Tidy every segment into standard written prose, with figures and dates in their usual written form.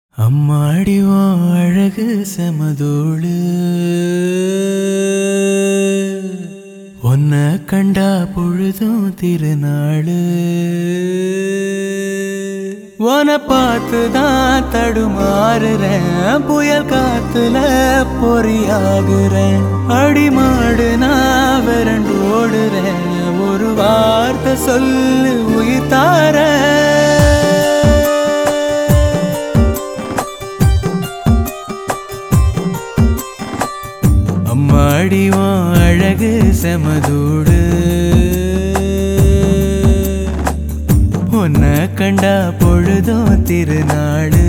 அம்மாடி உன் அழகு செமதோளு உன்னை கண்டா பொழுதும் திருநாளு உன்னை பார்த்துதான் தடுமாறுறேன் புயல் காத்துல பொறியாகுறேன் அடிமாடு நான் விரண்டு ஓடுறேன் ஒரு வார்த்தை சொல்லு உயிர் தாரேன் அம்மாடி உன் அழகு செமதூடு உன்னை கண்டா பொழுதும் திருநாளு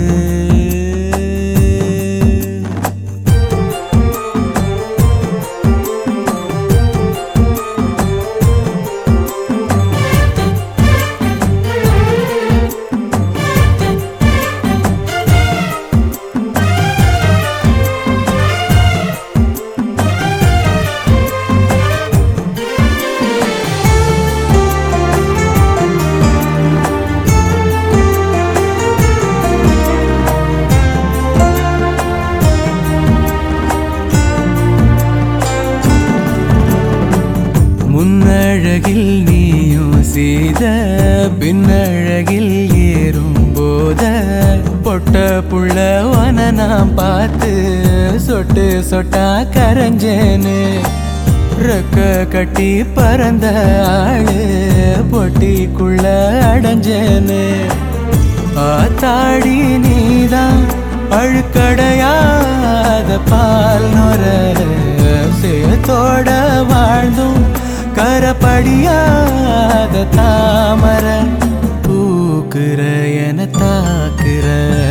முன்னழகில் நீயும் செய்த பின்னழகில் ஏறும் போத பொட்ட புள்ளவன நான் பார்த்து சொட்டு சொட்டா கரைஞ்சேன்னு ரெக்க கட்டி பறந்த ஆளு பொட்டிக்குள்ள அடைஞ்சேன்னு ஆத்தாடி நீதான் அழுக்கடையாத பால் நொர சேத்தோட வாழ்ந்தும் கரப்படியாத தாமர பூக்குற என தாக்குற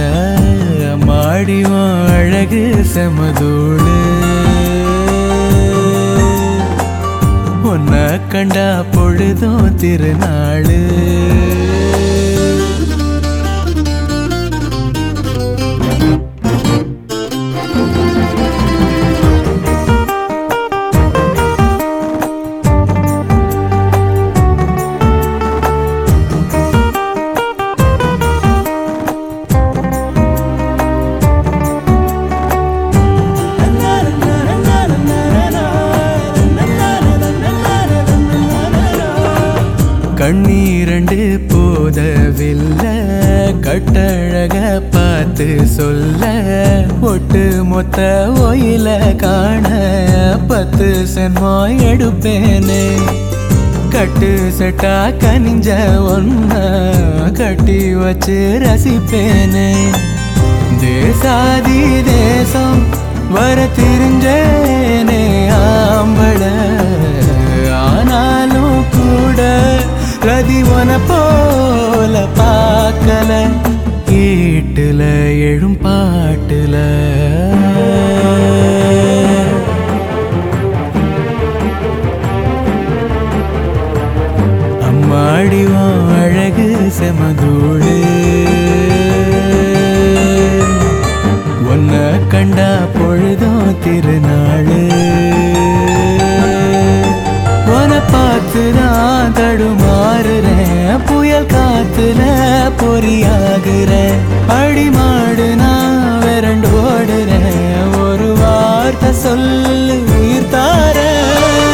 மாடிவன் அழகு செமதோடு உன்னை கண்டா பொழுதும் திருநாளு கண்ணீரண்டு போதவில்லை கட்டழக பார்த்து சொல்ல ஒட்டு மொத்த ஒயில காண 10 சென்மோ எடுப்பேனே கட்டு செட்டா கனிஞ்ச ஒன்ன கட்டி வச்சு ரசிப்பேனே தேசாதி தேசம் வர தெரிஞ்சேனே ஆம்பள ஆனாலும் கூட ரதிவன போல பார்க்கல கேட்டுல எழும் பாட்டுல அம்மாடி உன் அழகு செமதூடு உன்னை கண்டா பொழுதும் திருநாளு உன்னை பார்த்துதான் தடுமாறுறேன் புயல் காத்துல பொறியாகுறேன் அடிமாடு நான் விரண்டு ஓடுறேன் ஒரு வார்த்தை சொல்லு உயிர் தாரேன்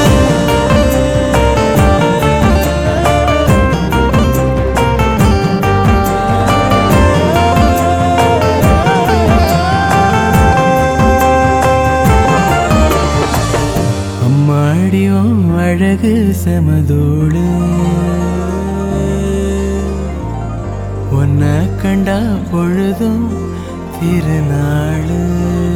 அம்மாடியும் அழகு செமதோடு உன்னை கண்டா பொழுதும் திருநாளு